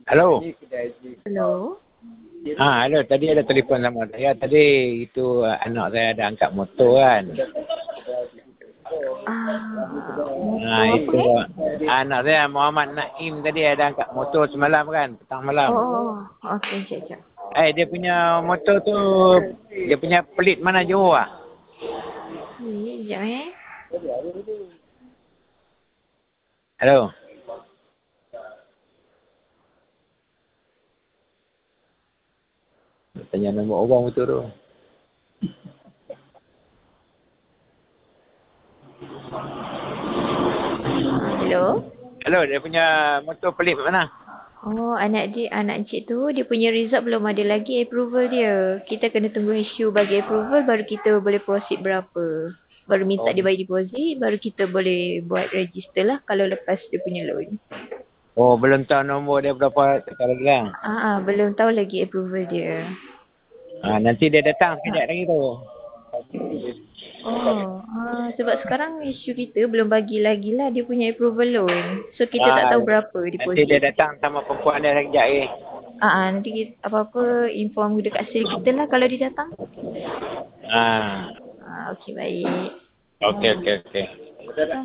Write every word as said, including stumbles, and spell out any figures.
Halo. Hello. Ha, halo. Tadi ada telefon sama saya. Tadi itu uh, anak saya ada angkat motor kan. Ah, Ha, motor apa itu ni? anak saya Muhammad Naim tadi ada angkat motor semalam kan. Petang malam. Oh, oh, oh. Okey, jap, jap. Eh, dia punya motor tu, dia punya pelit mana Johor ah? Ni, jap eh. Halo. Tanya nombor orang betul tu. Hello. Hello, dia punya motor pelik mana? Oh, anak dia, anak encik tu, dia punya result belum ada lagi approval dia. Kita kena tunggu H U bagi approval, baru kita boleh proceed berapa. Baru minta Oh. dia bagi deposit, baru kita boleh buat register lah kalau lepas dia punya loan. Oh, belum tahu nombor dia berapa sekarang lah. Ah, ah, belum tahu lagi approval dia. Ha, nanti dia datang sekejap lagi tu. Oh, ah, sebab sekarang isu kita belum bagi lagi lah dia punya approval loan. So kita tak Ah, tahu berapa nanti dia deposit. datang sama perempuan dia sekejap lagi. Ah, ah, nanti kita, apa-apa inform dekat sel kita lah kalau dia datang. Ah. Ah, okey baik. Okey, okey, okey.